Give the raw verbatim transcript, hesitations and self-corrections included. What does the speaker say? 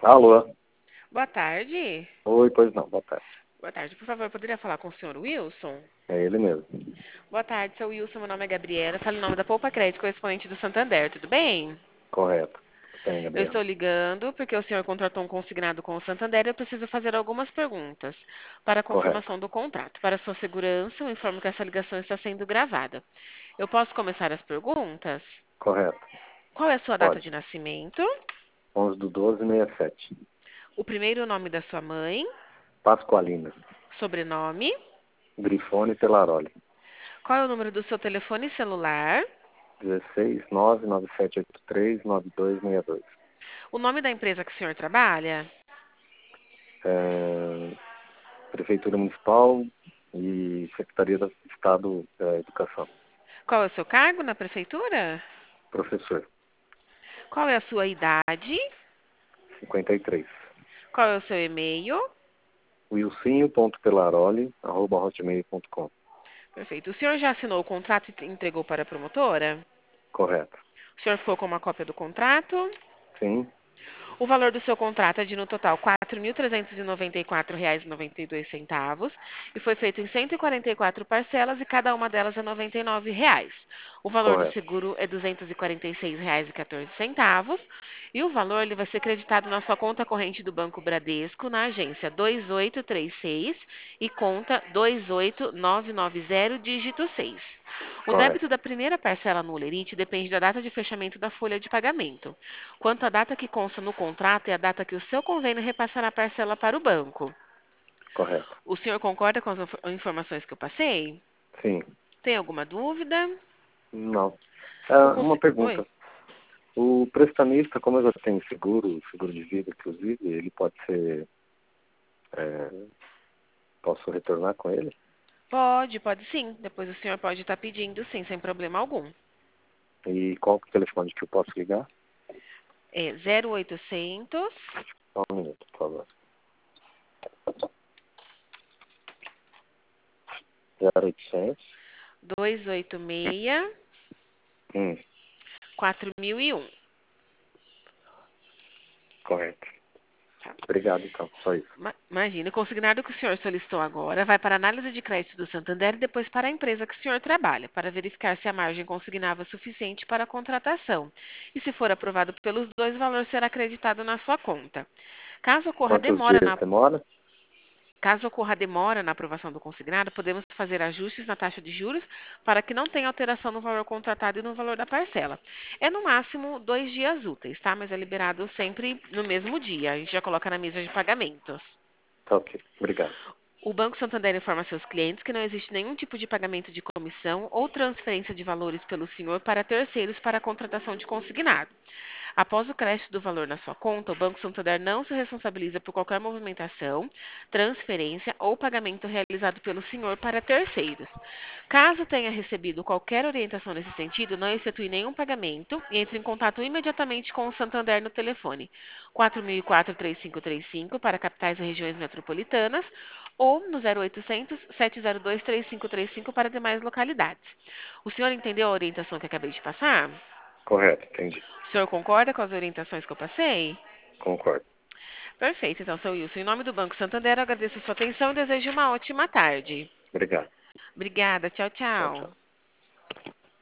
Alô? Boa tarde. Oi, pois não, boa tarde. Boa tarde. Por favor, poderia falar com o senhor Wilson? É ele mesmo. Boa tarde, seu Wilson. Meu nome é Gabriela. Falo em nome da Poupa Crédito, correspondente do Santander. Tudo bem? Correto. Tem, Eu Gabriel. estou ligando porque o senhor contratou um consignado com o Santander e eu preciso fazer algumas perguntas para a Correto. confirmação do contrato. Para sua segurança, eu informo que essa ligação está sendo gravada. Eu posso começar as perguntas? Correto. Qual é a sua data Pode. de nascimento? onze do doze, sessenta e sete. O primeiro nome da sua mãe? Pascoalina. Sobrenome? Grifone Pelaroli. Qual é o número do seu telefone celular? dezesseis, nove nove sete oito três, nove dois seis dois. O nome da empresa que o senhor trabalha? É... Prefeitura Municipal e Secretaria do Estado da Educação. Qual é o seu cargo na prefeitura? Professor. Qual é a sua idade? cinquenta e três. Qual é o seu e-mail? wilsinho ponto pelaroli arroba hotmail ponto com. Perfeito. O senhor já assinou o contrato e entregou para a promotora? Correto. O senhor ficou com uma cópia do contrato? Sim. O valor do seu contrato é de, no total, quatro mil trezentos e noventa e quatro reais e noventa e dois centavos e foi feito em cento e quarenta e quatro parcelas e cada uma delas é noventa e nove reais. O valor do Correto. seguro é duzentos e quarenta e seis reais e quatorze centavos e o valor ele vai ser creditado na sua conta corrente do Banco Bradesco na agência dois oito três seis e conta dois oito nove nove zero, dígito seis. O débito Correto. da primeira parcela no Olerite depende da data de fechamento da folha de pagamento. Quanto à data que consta no contrato, é a data que o seu convênio repassará a parcela para o banco. Correto. O senhor concorda com as inf- informações que eu passei? Sim. Tem alguma dúvida? Não. O Ah, uma consi- Oi? pergunta. O prestamista, como eu já tenho seguro, seguro de vida, inclusive, ele pode ser. é, posso retornar com ele? Pode, pode sim. Depois o senhor pode estar pedindo, sim, sem problema algum. E qual que é o telefone que eu posso ligar? É zero oitocentos, Só um minuto, por favor. zero oitocentos. dois oito seis, Hum, quatro mil e um. correto. Tá? Obrigado, então. Só isso. Ma- Imagina, o consignado que o senhor solicitou agora vai para a análise de crédito do Santander e depois para a empresa que o senhor trabalha, para verificar se a margem consignável é suficiente para a contratação. E se for aprovado pelos dois, o valor será acreditado na sua conta. Caso ocorra Quantos demora dias na demora? Caso ocorra demora na aprovação do consignado, podemos fazer ajustes na taxa de juros para que não tenha alteração no valor contratado e no valor da parcela. É no máximo dois dias úteis, tá? Mas é liberado sempre no mesmo dia. A gente já coloca na mesa de pagamentos. Tá ok. Obrigado. O Banco Santander informa seus clientes que não existe nenhum tipo de pagamento de comissão ou transferência de valores pelo senhor para terceiros para a contratação de consignado. Após o crédito do valor na sua conta, o Banco Santander não se responsabiliza por qualquer movimentação, transferência ou pagamento realizado pelo senhor para terceiros. Caso tenha recebido qualquer orientação nesse sentido, não efetue nenhum pagamento e entre em contato imediatamente com o Santander no telefone quatro mil e quatro, três cinco três cinco para capitais e regiões metropolitanas ou no zero oitocentos, sete zero dois, três cinco três cinco para demais localidades. O senhor entendeu a orientação que acabei de passar? Correto, entendi. O senhor concorda com as orientações que eu passei? Concordo. Perfeito, então, seu Wilson. Em nome do Banco Santander, eu agradeço a sua atenção e desejo uma ótima tarde. Obrigado. Obrigada, tchau, Tchau, tchau. tchau.